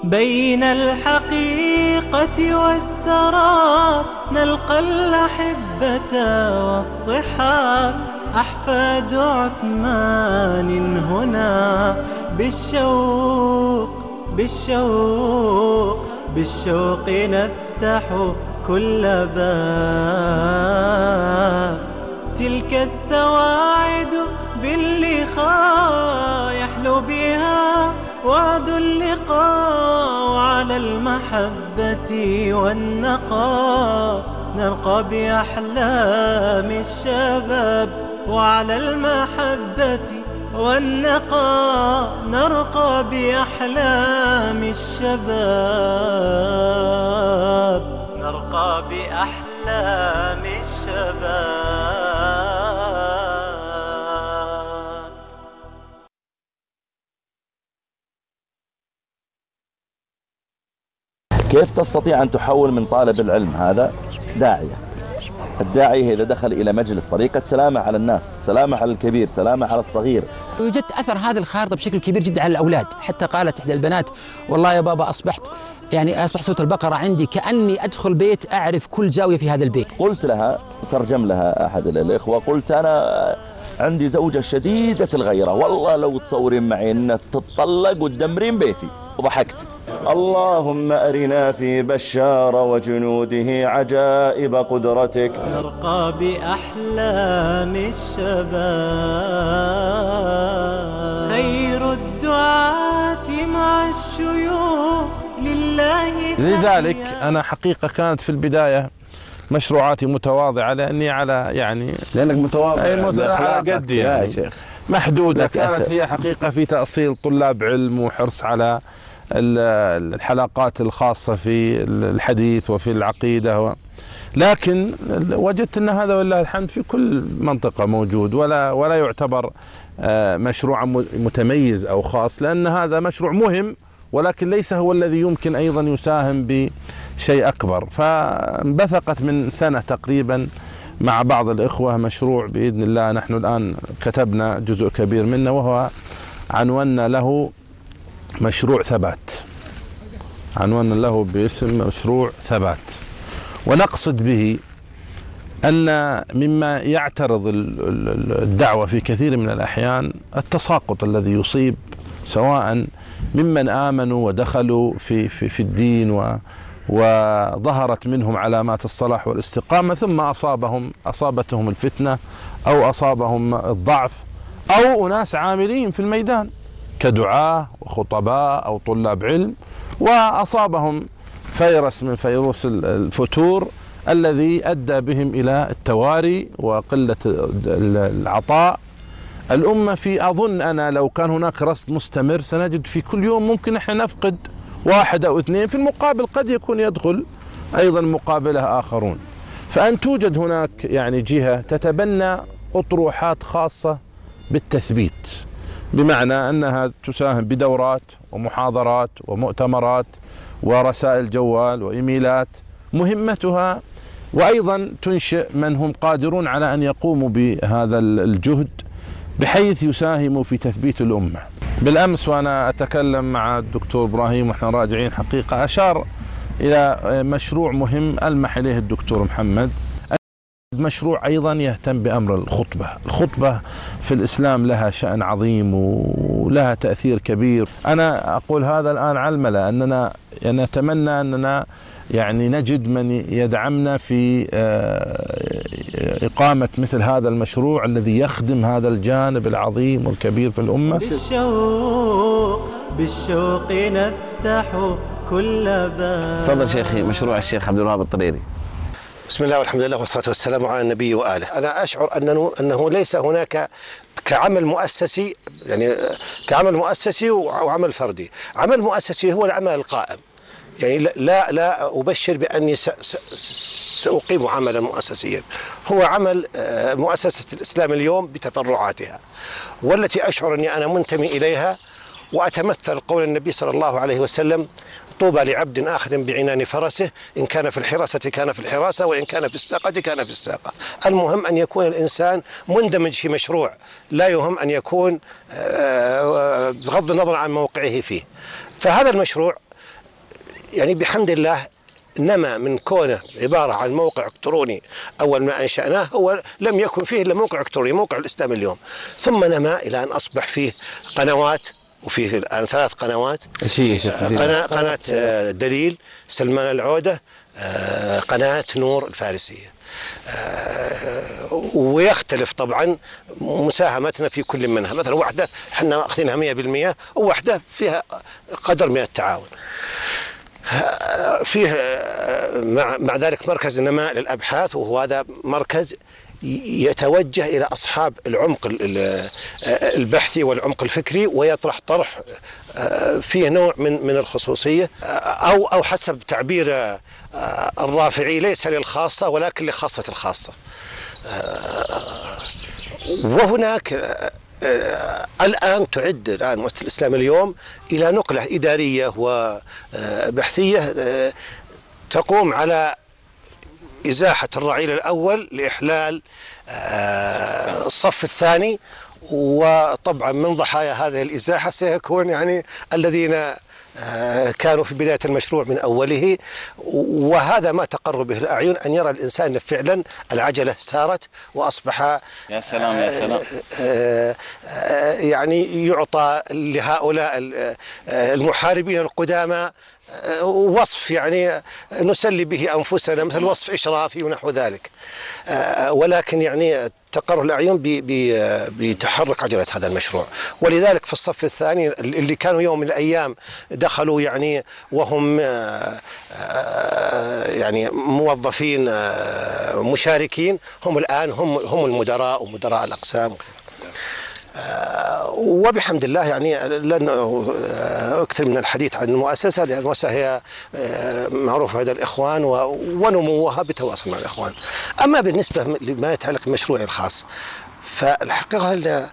بين الحقيقة والسراب نلقى الأحبة والصحاب، أحفاد عثمان هنا بالشوق نفتح كل باب. تلك السواعد باللقاء يحلو بها وعد اللقاء، وعلى المحبة والنقاء نرقى بأحلام الشباب، وعلى المحبة والنقاء نرقى بأحلام الشباب، نرقى بأحلام الشباب. كيف تستطيع أن تحول من طالب العلم هذا داعية؟ الداعية إذا دخل إلى مجلس طريقة سلامة على الناس، سلامة على الكبير، سلامة على الصغير. وجدت أثر هذه الخارطة بشكل كبير جدا على الأولاد، حتى قالت إحدى البنات: والله يا بابا أصبح سورة البقرة عندي كأني أدخل بيت أعرف كل زاوية في هذا البيت. قلت لها، ترجم لها أحد الإخوة، قلت أنا عندي زوجة شديدة الغيرة، والله لو تصورين معي أن تتطلق وتدمرين بيتي. وضحكت. اللهم أرنا في بشار وجنوده عجائب قدرتك. نرقى بأحلام الشباب، خير الدعاة مع الشيوخ لله. لذلك أنا حقيقة كانت في البداية مشروعاتي متواضعة، لأني على لأنك متواضع على قدي يا شيخ محدودة. كانت هي حقيقة في تأصيل طلاب علم وحرص على الحلقات الخاصة في الحديث وفي العقيدة، لكن وجدت أن هذا والله الحمد في كل منطقة موجود، ولا يعتبر مشروع متميز أو خاص، لأن هذا مشروع مهم ولكن ليس هو الذي يمكن أيضا يساهم بشيء أكبر. فانبثقت من سنة تقريبا مع بعض الإخوة مشروع بإذن الله، نحن الآن كتبنا جزء كبير منه، وهو عنونا له مشروع ثبات، عنونا له باسم مشروع ثبات. ونقصد به أن مما يعترض الدعوة في كثير من الأحيان التساقط الذي يصيب سواء ممن آمنوا ودخلوا في الدين وظهرت منهم علامات الصلاح والاستقامة، ثم أصابتهم الفتنة أو أصابهم الضعف، أو أناس عاملين في الميدان كدعاة وخطباء أو طلاب علم، وأصابهم فيروس من فيروس الفتور الذي أدى بهم إلى التواري وقلة العطاء. الأمة أظن أنا لو كان هناك رصد مستمر سنجد في كل يوم ممكن احنا نفقد واحد أو اثنين، في المقابل قد يكون يدخل أيضا مقابله آخرون. فأن توجد هناك جهة تتبنى أطروحات خاصة بالتثبيت، بمعنى أنها تساهم بدورات ومحاضرات ومؤتمرات ورسائل جوال وإيميلات مهمتها، وأيضا تنشئ من هم قادرون على أن يقوموا بهذا الجهد بحيث يساهموا في تثبيت الأمة. بالأمس وأنا أتكلم مع الدكتور إبراهيم وإحنا راجعين حقيقة أشار إلى مشروع مهم ألمح إليه الدكتور محمد، مشروع أيضا يهتم بأمر الخطبة في الإسلام لها شأن عظيم ولها تأثير كبير. أنا أقول هذا الآن على الملأ أننا نتمنى أننا نجد من يدعمنا في إقامة مثل هذا المشروع الذي يخدم هذا الجانب العظيم والكبير في الأمة. بالشوق نفتح كل باب. تفضل شيخي، مشروع الشيخ عبد الوهاب الطريري. بسم الله والحمد لله والصلاة والسلام على النبي وآله. أنا أشعر أنه ليس هناك كعمل مؤسسي، كعمل مؤسسي وعمل فردي. عمل مؤسسي هو العمل القائم، لا أبشر بأني سأقيم عملا مؤسسيا. هو عمل مؤسسة الإسلام اليوم بتفرعاتها، والتي أشعر أني أنا منتمي إليها، وأتمثل قول النبي صلى الله عليه وسلم: طوبى لعبد آخذ بعنان فرسه، إن كان في الحراسة كان في الحراسة، وإن كان في الساقة كان في الساقة. المهم أن يكون الإنسان مندمج في مشروع، لا يهم أن يكون بغض النظر عن موقعه فيه. فهذا المشروع يعني بحمد الله نما من كونه عبارة عن موقع إلكتروني أول ما أنشأناه، هو لم يكن فيه إلا موقع إلكتروني، موقع الإسلام اليوم، ثم نما إلى أن أصبح فيه قنوات، وفيه الآن 3 قنوات. قناة دليل سلمان العودة، قناة نور الفارسية، ويختلف طبعا مساهمتنا في كل منها. مثلا واحدة احنا أخذينها 100%، وواحدة فيها قدر من التعاون. فيه مع ذلك مركز نماء للأبحاث، وهو هذا مركز يتوجه إلى أصحاب العمق البحثي والعمق الفكري، ويطرح طرح فيه نوع من الخصوصية، أو حسب تعبير الرافعي ليس للخاصة ولكن لخاصة الخاصة. وهناك الآن تعد مؤسسة الإسلام اليوم إلى نقلة إدارية وبحثية تقوم على إزاحة الرعيل الأول لإحلال الصف الثاني، وطبعا من ضحايا هذه الإزاحة سيكون يعني الذين كانوا في بداية المشروع من أوله. وهذا ما تقر به الأعين، أن يرى الإنسان فعلا العجلة سارت وأصبح يا سلام يا سلام يعني يعطى لهؤلاء المحاربين القدامى وصف يعني نسلي به أنفسنا، مثل وصف إشرافي ونحو ذلك. ولكن يعني تقر الأعين بتحرك عجلة هذا المشروع. ولذلك في الصف الثاني اللي كانوا يوم من الأيام دخلوا يعني وهم يعني موظفين مشاركين، هم الآن هم المدراء ومدراء الأقسام. وبحمد الله يعني لن أكثر من الحديث عن المؤسسة، لأن المؤسسة هي معروفة لدى الإخوان ونموها بتواصل مع الإخوان. أما بالنسبة لما يتعلق بمشروعي الخاص، فالحقيقة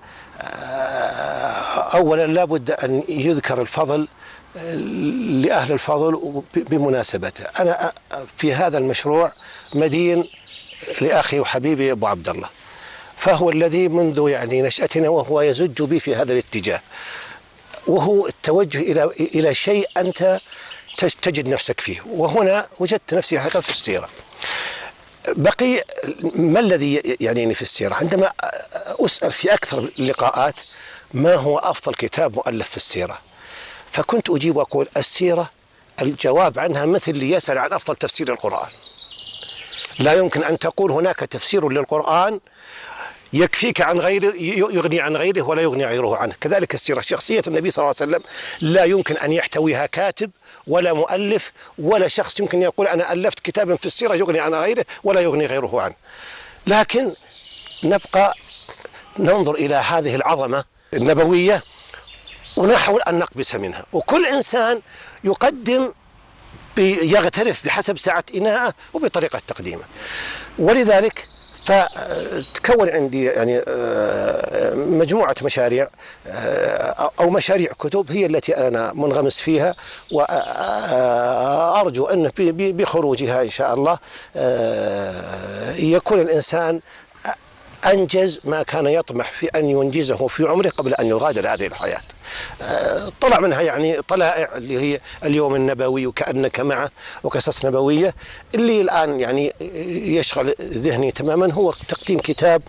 أولا لابد أن يذكر الفضل لأهل الفضل بمناسبته. أنا في هذا المشروع مدين لأخي وحبيبي أبو عبد الله، فهو الذي منذ يعني نشأتنا وهو يزج بي في هذا الاتجاه، وهو التوجه إلى شيء أنت تجد نفسك فيه. وهنا وجدت نفسي حقيقة في السيرة. بقي ما الذي يعنيني في السيرة؟ عندما أسأل في أكثر اللقاءات ما هو أفضل كتاب مؤلف في السيرة، فكنت أجيب وأقول السيرة الجواب عنها مثل اللي يسأل عن أفضل تفسير للقرآن. لا يمكن أن تقول هناك تفسير للقرآن يكفيك عن غيره، يغني عن غيره ولا يغني غيره عنه. كذلك السيرة، شخصية النبي صلى الله عليه وسلم لا يمكن أن يحتويها كاتب ولا مؤلف ولا شخص يمكن يقول أنا ألفت كتابا في السيرة يغني عن غيره ولا يغني غيره عنه. لكن نبقى ننظر إلى هذه العظمة النبوية ونحاول أن نقبس منها، وكل إنسان يقدم يغترف بحسب سعة إناءه وبطريقة تقديمه. ولذلك فتكون عندي يعني مجموعة مشاريع أو مشاريع كتب هي التي أنا منغمس فيها، وأرجو أن بخروجها إن شاء الله يكون الإنسان أنجز ما كان يطمح في أن ينجزه في عمره قبل أن يغادر هذه الحياة. طلع منها يعني طلائع اللي هي اليوم النبوي وكأنك معه وقصص نبوية. اللي الآن يعني يشغل ذهني تماما هو تقديم كتاب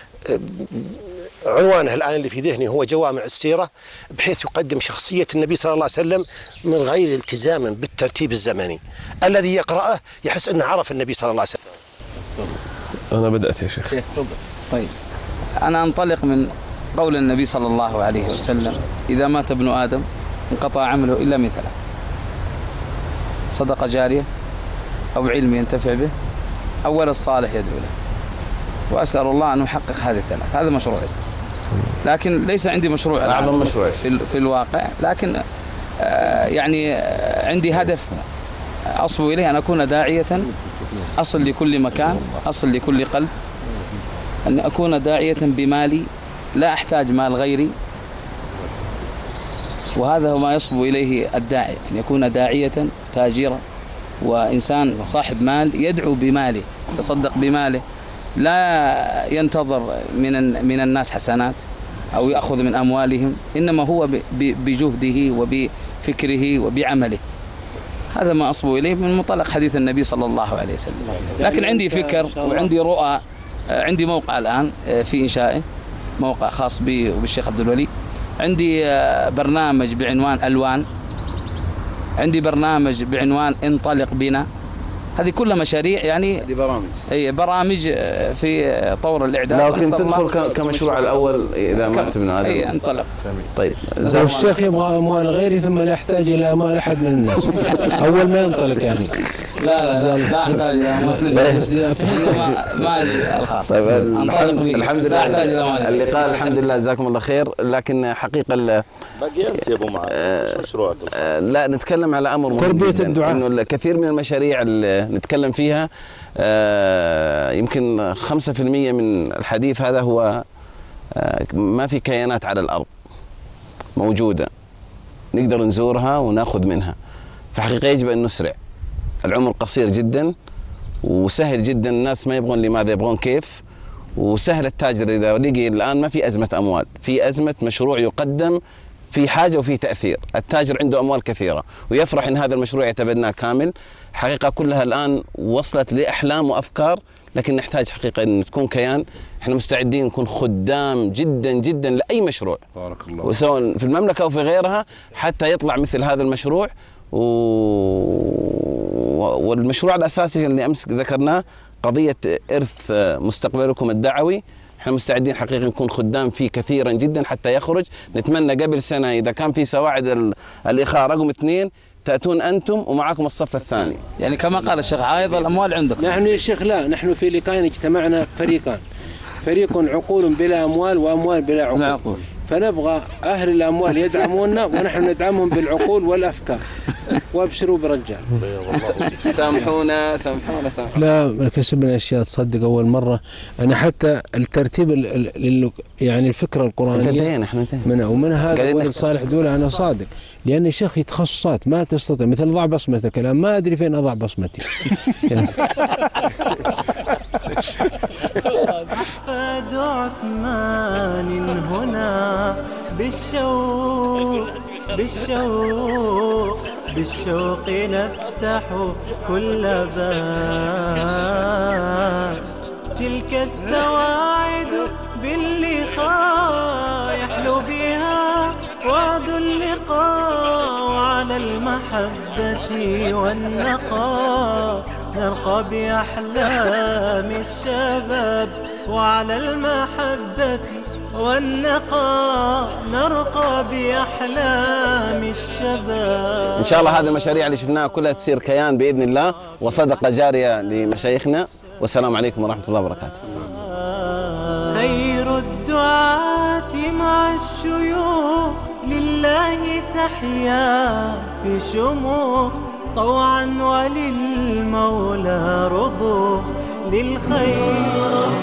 عنوانه الآن اللي في ذهني هو جوامع السيرة، بحيث يقدم شخصية النبي صلى الله عليه وسلم من غير التزام بالترتيب الزمني. الذي يقرأه يحس أنه عرف النبي صلى الله عليه وسلم. أنا بدأت يا شيخ. تفضل. طيب أنا أنطلق من قول النبي صلى الله عليه وسلم: إذا مات ابن آدم انقطع عمله إلا من 3: صدقة جارية، أو علم ينتفع به، أو ولد صالح يدعو له. وأسأل الله أن أحقق هذه الثلاث. هذا مشروعي، لكن ليس عندي مشروع أعظم مشروع في الواقع، لكن يعني عندي هدف أصبو إليه، أن أكون داعية أصل لكل مكان، أصل لكل قلب، أن أكون داعية بمالي، لا أحتاج مال غيري. وهذا هو ما يصبو إليه الداعي، أن يكون داعية تاجرا وإنسان صاحب مال يدعو بماله، تصدق بماله، لا ينتظر من الناس حسنات أو يأخذ من أموالهم، إنما هو بجهده وبفكره وبعمله. هذا ما أصبو إليه من منطلق حديث النبي صلى الله عليه وسلم. لكن عندي فكر وعندي رؤى. عندي موقع الآن في إنشائه، موقع خاص بي وبالشيخ عبد الولي. عندي برنامج بعنوان ألوان، عندي برنامج بعنوان انطلق بنا. هذه كلها مشاريع، يعني هذه برامج. اي برامج في طور الاعداد. لكن تدخل كمشروع الاول اذا ما تبنى هذا. اي انطلق. طيب الشيخ يبغى اموال غيري ثم لا يحتاج الى اموال احد من الناس اول ما ينطلق يعني. لا احتاج ما الخاص. طيب الحمد لله اللقاء الحمد لله جزاكم الله خير. لكن حقيقه باقي انت يا ابو معاذ ايش مشروعك؟ لا نتكلم على امر مهم تربيه الدعاء. انه الكثير من المشاريع اللي نتكلم فيها يمكن 5% من الحديث هذا هو ما في كيانات على الارض موجوده نقدر نزورها وناخذ منها. فحقيقه يجب ان نسرع. العمر قصير جدا وسهل جدا. الناس ما يبغون لماذا، يبغون كيف. وسهل التاجر اذا لقي الان ما في ازمه اموال، في ازمه مشروع يقدم في حاجه وفي تاثير. التاجر عنده اموال كثيره ويفرح ان هذا المشروع يتبناه كامل. حقيقه كلها الان وصلت لاحلام وافكار، لكن نحتاج حقيقه ان تكون كيان. احنا مستعدين نكون خدام جدا جدا لاي مشروع بارك الله، وسواء في المملكه او في غيرها، حتى يطلع مثل هذا المشروع. والمشروع الاساسي اللي امس ذكرناه قضيه ارث مستقبلكم الدعوي. احنا مستعدين حقيقه نكون خدام فيه كثيرا جدا حتى يخرج. نتمنى قبل سنه اذا كان في سواعد الاخاء رقم 2 تاتون انتم ومعاكم الصف الثاني. يعني كما قال الشيخ عايض الاموال عندكم. نحن يا شيخ لا، نحن في لقاء اجتمعنا فريقان، فريق عقول بلا اموال واموال بلا عقول. فنبغى اهل الاموال يدعمونا ونحن ندعمهم بالعقول والافكار. وابشروا برجال. سامحونا. لا كسبنا اشياء تصدق اول مره. انا حتى الترتيب يعني الفكره القرانيه من هذا ولد صالح دولة انا صادق، لان شيخ تخصصات ما تستطيع، مثل ضع بصمتك. الان ما ادري فين اضع بصمتي. أحفاد عثمان هنا بالشوق نفتح كل باب. تلك السواعد باللقاء يحلو بها وعد اللقاء. وعلى المحبة والنقاء نرقى بأحلام الشباب. وعلى المحبة والنقاء نرقى بأحلام الشباب. إن شاء الله هذه المشاريع اللي شفناها كلها تصير كيان بإذن الله وصدقة جارية لمشايخنا. والسلام عليكم ورحمة الله وبركاته. خير الدعاة مع الشيوخ لله تحيا في شموخ. طوعا وللمولى رضوخ للخير.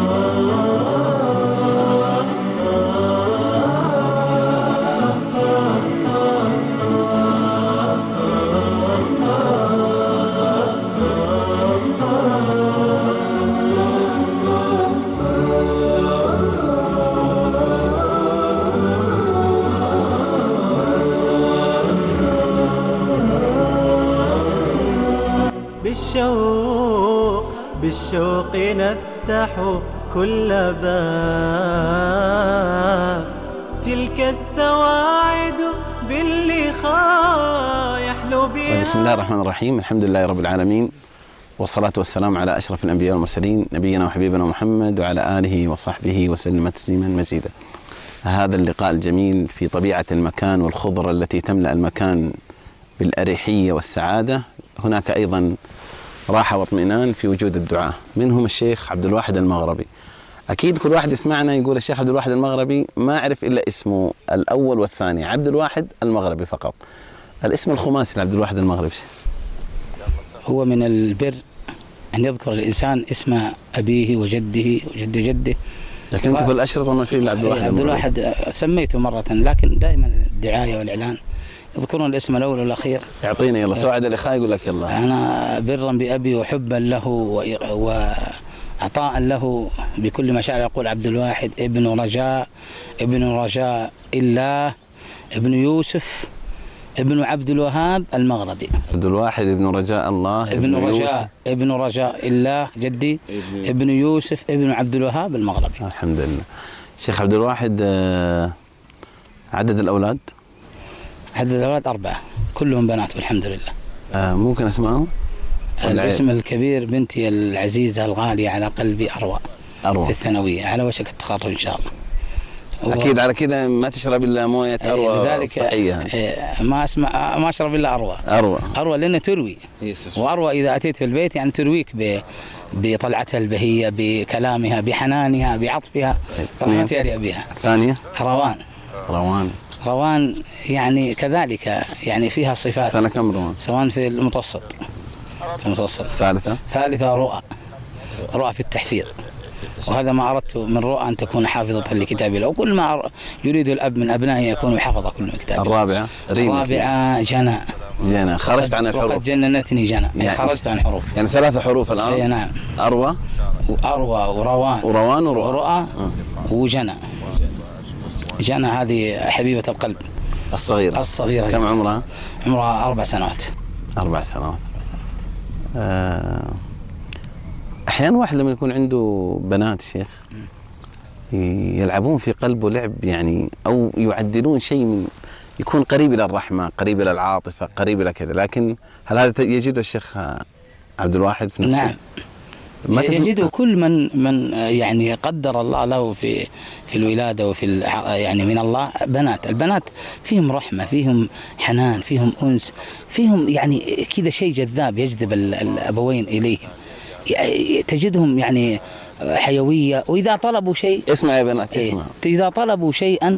بالشوق نفتح كل باب. تلك السواعد باللقاء يحلو بها. بسم الله الرحمن الرحيم. الحمد لله رب العالمين، والصلاة والسلام على أشرف الأنبياء والمرسلين نبينا وحبيبنا محمد وعلى آله وصحبه وسلم تسليما مزيدا. هذا اللقاء الجميل في طبيعة المكان والخضرة التي تملأ المكان بالأريحية والسعادة. هناك أيضا راحة واطمئنان في وجود الدعاء، منهم الشيخ عبد الواحد المغربي. أكيد كل واحد يسمعنا يقول الشيخ عبد الواحد المغربي، ما أعرف إلا اسمه الأول والثاني، عبد الواحد المغربي فقط. الاسم الخماسي لعبد الواحد المغربي. هو من البر أن يذكر الإنسان اسم أبيه وجده وجد جده. لكن أنت في الأشرطة ما في إلا عبد الواحد المغربي. عبد الواحد سميته مرة، لكن دائما الدعاية والإعلان يذكرون الاسم الأول والأخير. يعطينا يلا سواعد الإخاء يقول لك يلا. أنا برا بأبي وحبا له وعطاء له بكل مشاعر. يقول عبد الواحد ابن رجاء الله، ابن يوسف ابن عبد الوهاب المغربي. عبد الواحد ابن رجاء الله ابن رجاء الله جدي ابن يوسف ابن عبد الوهاب المغربي. الحمد لله. شيخ عبد الواحد، عدد الأولاد؟ عدد الأولاد 4 كلهم بنات والحمد لله. ممكن أسمعهم؟ الاسم الكبير بنتي العزيزة الغالية على قلبي أروى في الثانوية على وشك التخرج إن شاء الله. أكيد على كذا ما تشرب إلا موية أروى صحية. ما أشرب إلا أروى لأنها تروي، وأروى إذا أتيت في البيت يعني ترويك بطلعتها البهية، بكلامها، بحنانها، بعطفها. ما تأري بها. الثانية روان يعني كذلك، يعني فيها صفات. سنة كم روان؟ سواء في المتوسط. ثالثة رؤى في التحفيظ، وهذا ما أردت من رؤى أن تكون حافظة لكتاب الله، وكل ما يريد الأب من أبنائه يكون حافظ كل من كتاب الله. الرابعة جنى. خرجت عن الحروف. وقد جننتني جنى، يعني خرجت عن الحروف. يعني 3 حروف الآن. أي نعم. أروى وروان ورؤى وجنى. جنى هذه حبيبة القلب الصغيرة. كم عمرها؟ عمرها 4 سنوات. 4 سنوات. أحيانا واحد لما يكون عنده بنات شيخ يلعبون في قلبه لعب، يعني أو يعدلون شيء من يكون قريب إلى الرحمة، قريب إلى العاطفة، قريب إلى كذا، لكن هل هذا يجده الشيخ عبد الواحد في نفسه؟ نعم. يجده كل من يعني قدر الله له في الولادة وفي يعني من الله البنات فيهم رحمة، فيهم حنان، فيهم أنس، فيهم يعني كذا شيء جذاب يجذب الأبوين إليهم. تجدهم يعني حيوية، وإذا طلبوا شيء اسمع يا بنات اسمع، إذا طلبوا شيء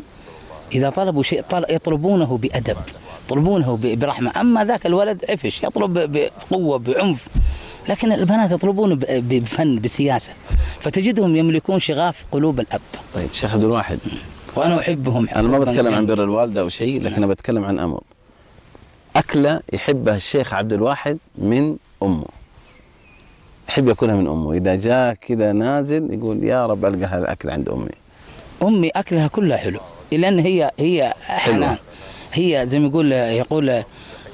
يطلبونه بأدب، يطلبونه برحمة. أما ذاك الولد عفش يطلب بقوة بعنف، لكن البنات يطلبون بفن بسياسة، فتجدهم يملكون شغاف قلوب الأب. طيب شيخ عبد الواحد، وأنا أحبهم. أنا ما بتكلم عن بر الوالدة أو شيء، لكن أنا بتكلم عن أمر أكلة يحبها الشيخ عبد الواحد من أمه، يحب ياكلها من أمه. إذا جاء كذا نازل يقول يا رب ألقى هذا الأكل عند أمي أكلها كلها حلو، لأن هي حنان. هي زي ما يقول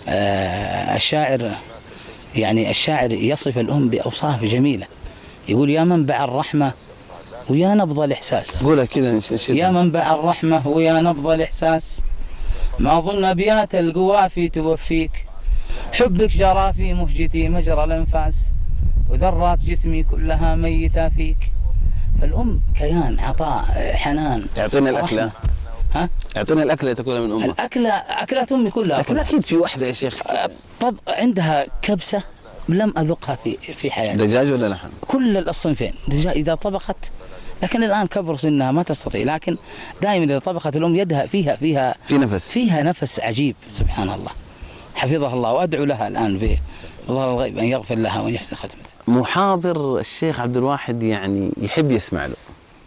الشاعر، يعني الشاعر يصف الأم بأوصاف جميلة، يقول يا منبع الرحمة ويا نبض الإحساس. قولها كذا. يا منبع الرحمة ويا نبض الإحساس، ما ظن أبيات القوافي توفيك، حبك جرى في مهجتي مجرى الأنفاس، وذرات جسمي كلها ميتة فيك. فالأم كيان، عطاء، حنان. يعطيني الأكلة. يعطيني الأكلة تاكلها من أمك. أكلات أمي كلها. لكن أكيد في واحدة يا شيخ. طب عندها كبسة لم أذقها في حياتي. دجاج ولا لحم؟ كل الصنفين. دجاج إذا طبخت، لكن الآن كبر سنها ما تستطيع، لكن دائما إذا طبخت الأم يدها فيها نفس عجيب. سبحان الله، حفظها الله، وأدعو لها الآن بظهر الغيب أن يغفر لها وأن يحسن ختمتها. محاضر الشيخ عبد الواحد يعني يحب يسمع له.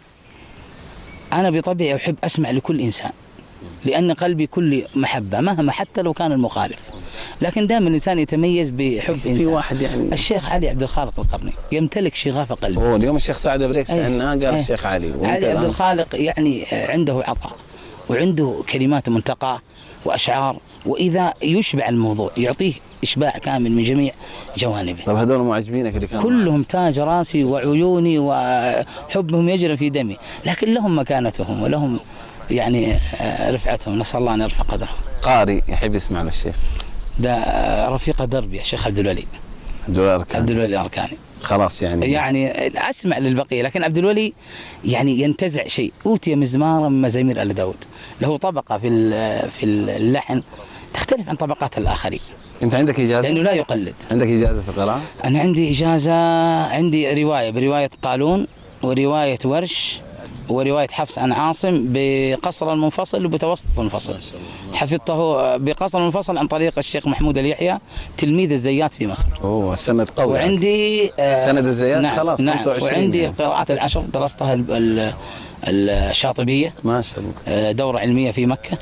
أنا بطبيعي أحب أسمع لكل إنسان، لأن قلبي كل محبة مهما حتى لو كان المخالف، لكن دائما الإنسان يتميز بحب إنسان. في واحد يعني الشيخ علي عبد الخالق القرني يمتلك شغاف قلبي. اليوم الشيخ سعد بريك سألناه قال الشيخ علي عبد الخالق يعني عنده عطاء، وعنده كلمات منتقاة وأشعار، وإذا يشبع الموضوع يعطيه إشباع كامل من جميع جوانبه. طب هذول معجبينك اللي كانوا؟ كلهم تاج راسي وعيوني، وحبهم يجري في دمي، لكن لهم مكانتهم ولهم يعني رفعتهم، نسأل الله أن يرفع قدرهم. قارئ يحب يسمع للشيخ؟ ده رفيق دربي الشيخ عبد الولي الأركاني. خلاص يعني أسمع للبقية، لكن عبد الولي يعني ينتزع شيء. أوتي مزمارا من مزامير آل داود، له طبقة في اللحن تختلف عن طبقات الآخرين. أنت عندك إجازة؟ لأنه لا يقلد. عندك إجازة في القراءة؟ أنا عندي إجازة، عندي رواية برواية قالون، ورواية ورش، ورواية حفص عن عاصم بقصر المنفصل وبتوسط المنفصل. حفظته بقصر المنفصل عن طريق الشيخ محمود اليحيى تلميذ الزيات في مصر. السند قوي. وعندي سند الزيات. نعم خلاص. نعم. وعندي قراءات العشر درستها الشاطبية ما شاء الله، دورة علمية في مكة،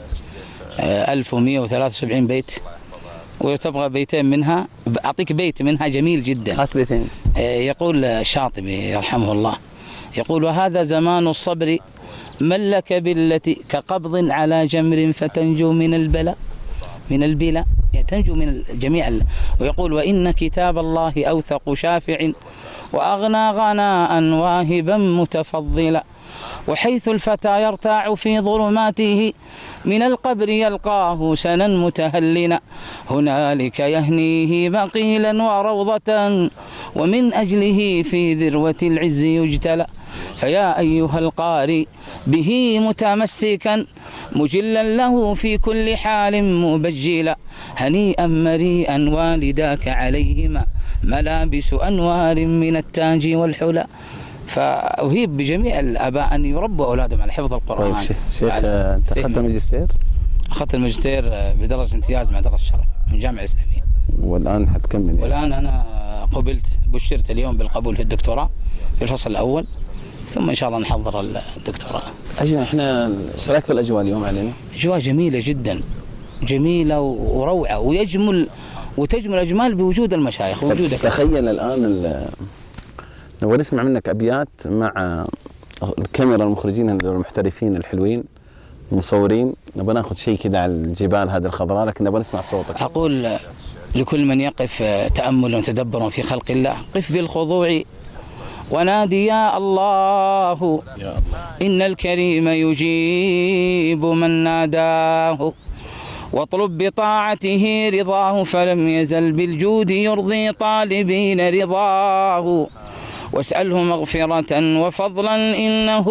1173 بيت، وتبغى بيتين منها أعطيك بيت منها جميل جدا. هات بيتين. يقول الشاطبي يرحمه الله، يقول وهذا زمان الصبر من لك بالتي كقبض على جمر فتنجو من البلاء، من البلا، يعني تنجو من جميع ويقول وإن كتاب الله أوثق شافع وأغنى غناء واهبا متفضلا، وحيث الفتى يرتاع في ظلماته من القبر يلقاه سنا متهلنا، هنالك يهنيه بقيلا وروضة ومن أجله في ذروة العز يجتلى. فيا أيها القارئ به متمسكا مجلا له في كل حال مبجلا، هنيئا مريئا والداك عليهما ملابس أنوار من التاج والحلى. فأهيب بجميع الآباء أن يربوا أولادهم على حفظ القرآن. طيب شيخ أنت أخذت الماجستير؟ أخذت الماجستير بدرجة امتياز مع درجة شرف من الجامعة الإسلامية. والآن حتكمل يعني؟ والآن أنا بشرت اليوم بالقبول في الدكتوراه في الفصل الأول، ثم إن شاء الله نحضر الدكتوراه. أجمل. إحنا ايش رايك في الأجواء اليوم علينا؟ أجواء جميلة جدا، جميلة وروعة، وتجمل أجمال بوجود المشايخ ووجودك. تخيل الآن نبغى نسمع منك أبيات مع الكاميرا، المخرجين المحترفين الحلوين المصورين، نبغى ناخذ شيء كذا على الجبال هذه الخضراء، لكن نبغى نسمع صوتك. أقول لكل من يقف تأمل وتدبر في خلق الله، قف بالخضوع ونادي يا الله، إن الكريم يجيب من ناداه، واطلب بطاعته رضاه فلم يزل بالجود يرضي طالبين رضاه، واسأله مغفرة وفضلا إنه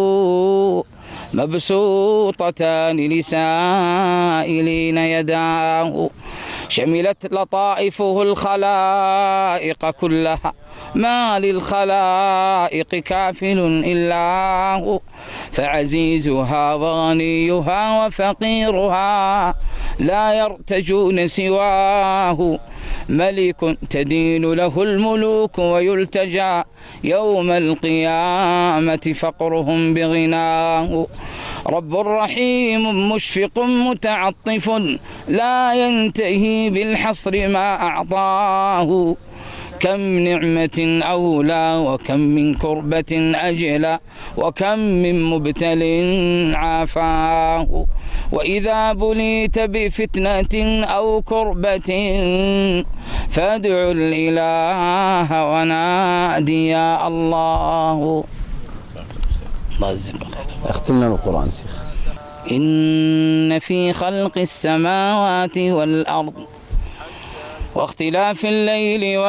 مبسوطتان لسائلين يداه، شملت لطائفه الخلائق كلها ما للخلائق كافل إلا هو، فعزيزها وغنيها وفقيرها لا يرتجون سواه، ملك تدين له الملوك ويلتجى يوم القيامة فقرهم بغناه، رب رحيم مشفق متعطف لا ينتهي بالحصر ما أعطاه، كم نعمة أولى وكم من كربة أجلى وكم من مبتل عافاه، وإذا بليت بفتنة أو كربة فادع الإله ونادي يا الله. الله يجزيك خير. اختم لنا القرآن شيخ. إن في خلق السماوات والأرض واختلاف الليل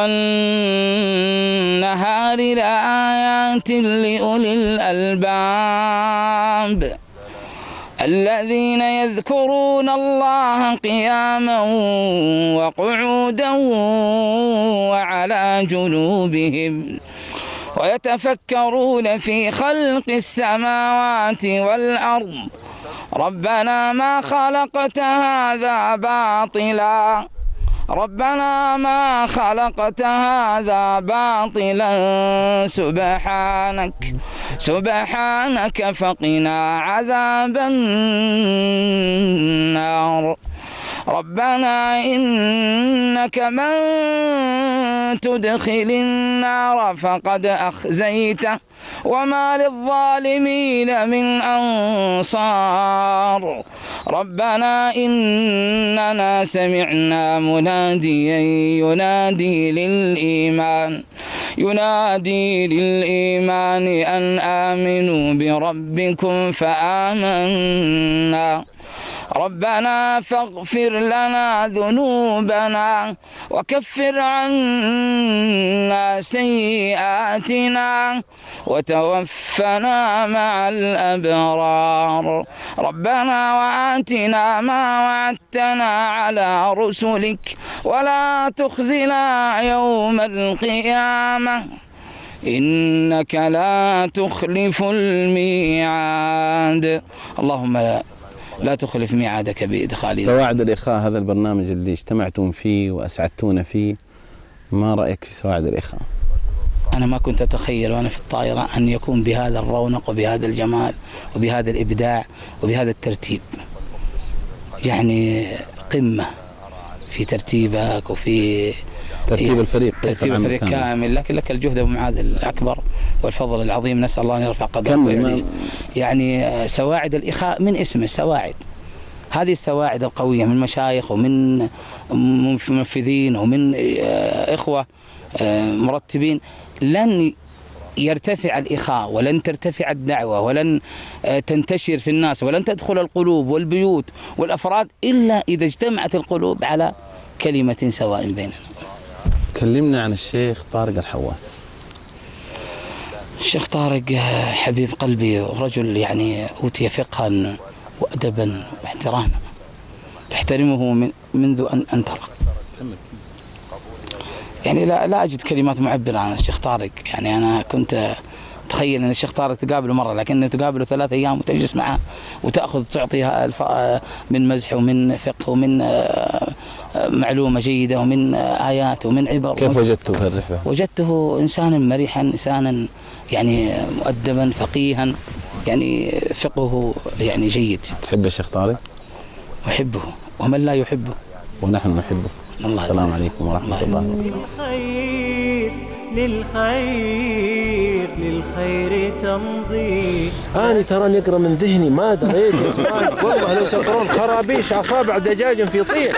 والنهار لآيات لأولي الألباب الذين يذكرون الله قياما وقعودا وعلى جنوبهم ويتفكرون في خلق السماوات والأرض ربنا ما خلقت هذا باطلا ربنا ما خلقت هذا باطلا سبحانك فقنا عذاب النار ربنا إنك من تدخل النار فقد أخزيته وما للظالمين من أنصار ربنا إننا سمعنا مناديا ينادي للإيمان أن آمنوا بربكم فآمنا ربنا فاغفر لنا ذنوبنا وكفر عنا سيئاتنا وتوفنا مع الأبرار ربنا وآتنا ما وعدتنا على رسلك ولا تخزنا يوم القيامة إنك لا تخلف الميعاد اللهم لا تخلف ميعادك بإدخالنا. سواعد الإخاء هذا البرنامج اللي اجتمعتم فيه وأسعدتونا فيه، ما رأيك في سواعد الإخاء؟ أنا ما كنت أتخيل وأنا في الطائرة أن يكون بهذا الرونق وبهذا الجمال وبهذا الإبداع وبهذا الترتيب، يعني قمة في ترتيبك وفي ترتيب الفريق كامل. لكن لك الجهد أبو معاذ الأكبر والفضل العظيم، نسأل الله أن يرفع قدرك. يعني سواعد الإخاء من اسمه سواعد، هذه السواعد القوية من مشايخ ومن منفذين ومن إخوة مرتبين لن يرتفع الإخاء ولن ترتفع الدعوة ولن تنتشر في الناس ولن تدخل القلوب والبيوت والأفراد إلا إذا اجتمعت القلوب على كلمة سواء بيننا. كلمنا عن الشيخ طارق الحواس. الشيخ طارق حبيب قلبي ورجل يعني أوتي فقها وأدبا واحتراما تحترمه منذ أن ترى. يعني لا أجد كلمات معبرة عن الشيخ طارق. يعني أنا كنت تخيل أن الشيخ طارق تقابله مرة لكنه تقابله 3 أيام وتجلس معه وتأخذ تعطيها من مزح ومن فقه ومن معلومة جيدة ومن آيات ومن عبر. كيف وجدته في الرحلة؟ وجدته إنسانا مريحا، إنسانا يعني مؤدبا فقيها، يعني فقهه يعني جيد. تحب الشيخ طارق؟ أحبه، ومن لا يحبه؟ ونحن نحبه. السلام عليكم ورحمة الله وبركاته. للخير للخير تمضي. أنا ترى يقرأ من ذهني ما دريت والله لو تقرون خرابيش أصابع دجاج في طين.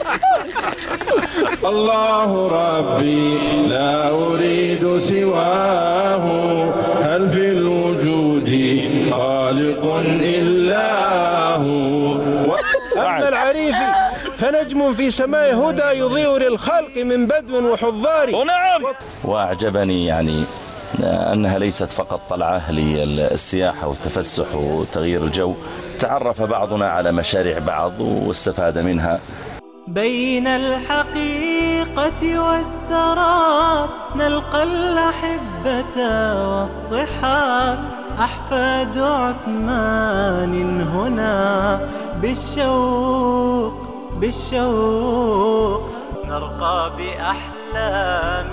الله ربي لا أريد سواه، هل في الوجود خالق إلا هو. أما العريفي فنجم في سماء هدى يضيء للخلق من بدو وحضار. ونعم. وأعجبني يعني أنها ليست فقط طلعة للسياحة والتفسح وتغيير الجو، تعرف بعضنا على مشاريع بعض واستفاد منها. بين الحقيقة والسراب نلقى الأحبة والصحاب، أحفاد عثمان هنا بالشوق نرقى بأحلام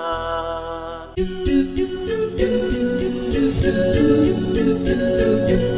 الشباب.